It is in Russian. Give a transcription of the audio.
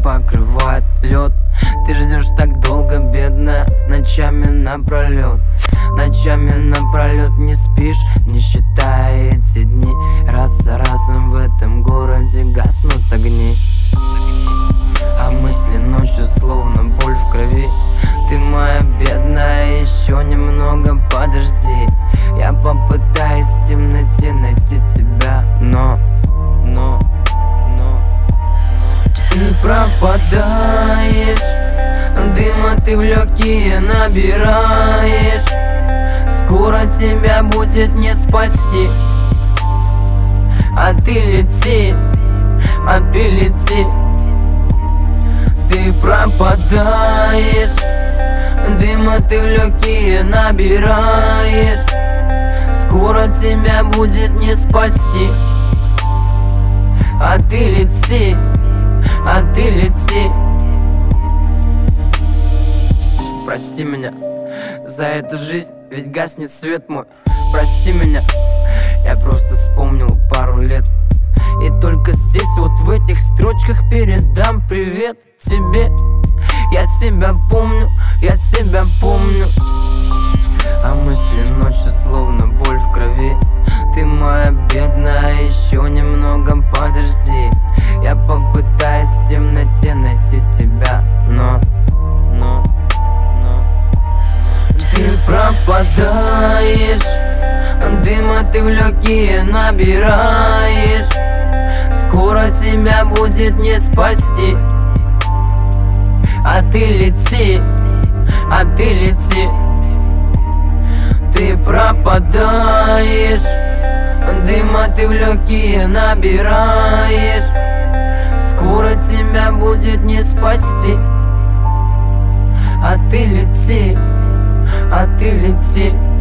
покрывает лед. Ты ждешь так долго, бедная, ночами напролет. Ночами напролет не спишь, не считая эти дни. Раз за разом в этом городе гаснут огни. А мысли ночью словно боль в крови. Ты моя бедная, еще немного подожди. Я попытаюсь в темноте найти тебя, но ты пропадаешь. Дыма ты в легкие набираешь. Скоро тебя будет не спасти. А ты лети, а ты лети. Ты пропадаешь. Дыма ты в легкие набираешь. Скоро тебя будет не спасти. А ты лети, а ты лети. Прости меня за эту жизнь, ведь гаснет свет мой. Прости меня, я просто вспомнил пару лет. И только здесь, вот в этих строчках, передам привет тебе. Я тебя помню, я тебя помню. А мысли ночью словно боль в крови. Ты моя бедная, еще немного подожди. Я попытаюсь в темноте найти тебя, но ты пропадаешь. Дыма ты в легкие набираешь. Скоро тебя будет не спасти. А ты лети, а ты лети. Ты пропадаешь. Дыма ты в легкие набираешь. Скоро тебя будет не спасти. А ты лети, а ты лети.